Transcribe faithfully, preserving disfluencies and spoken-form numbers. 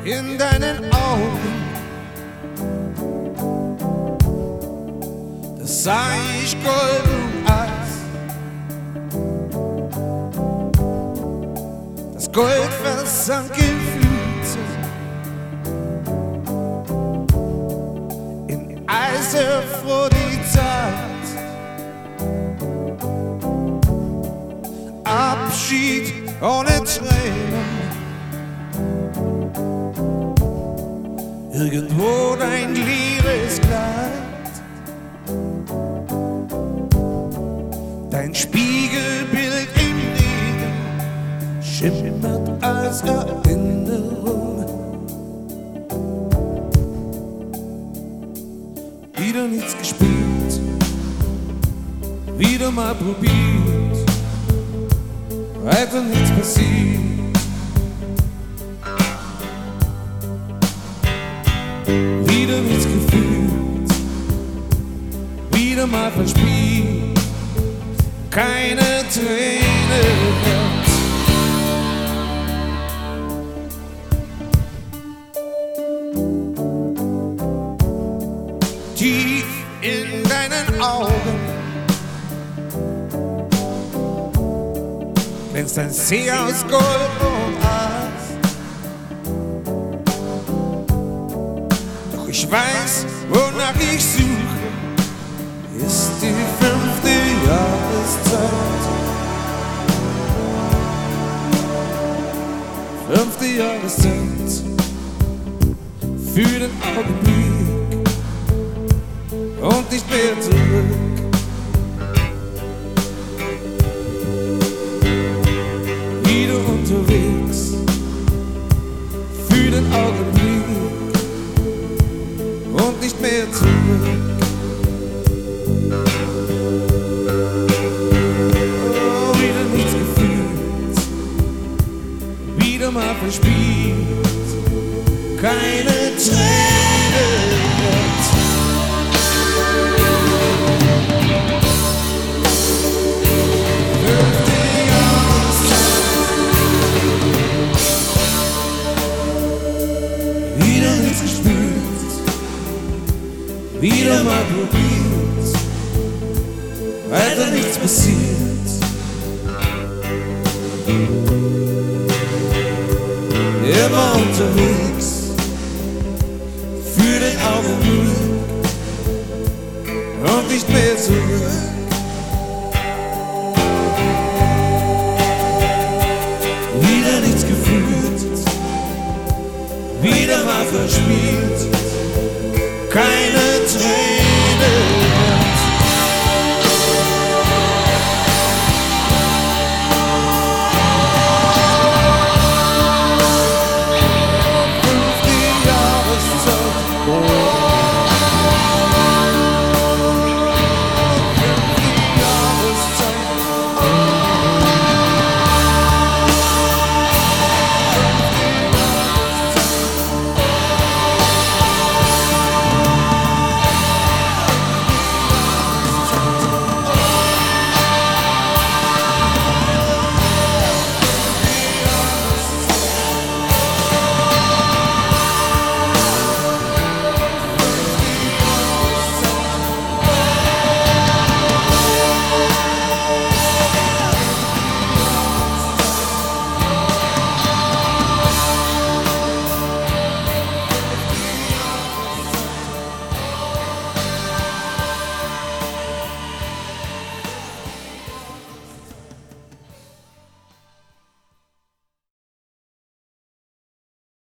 in deinen Augen, da sah ich Gold und Eis. Das Gold versank im Flugzeug, in Eis erfror die Zeit. Abschied ohne Tränen, irgendwo dein leeres Kleid, dein Spiegelbild im Regen schimmert als Erinnerung. Wieder nichts gespielt, wieder mal probiert, weiter nichts passiert. Wieder nichts gefühlt, wieder mal verspielt, keine Träne mehr. Tief in deinen Augen glänzt ein See aus Gold und Eis. Doch ich weiß, wonach ich suche, ist die fünfte Jahreszeit. Fünfte Jahreszeit für den Augenblick und nicht mehr zurück. Wieder unterwegs für den Augenblick und nicht mehr zurück. Oh, wieder nichts gefühlt, wieder mal verspielt, keine Träne mehr. Wieder nichts gespielt, wieder mal probiert, weiter nichts passiert. Immer unterwegs für den Augenblick und nicht mehr zurück. Wieder nichts gefühlt, wieder mal verspielt,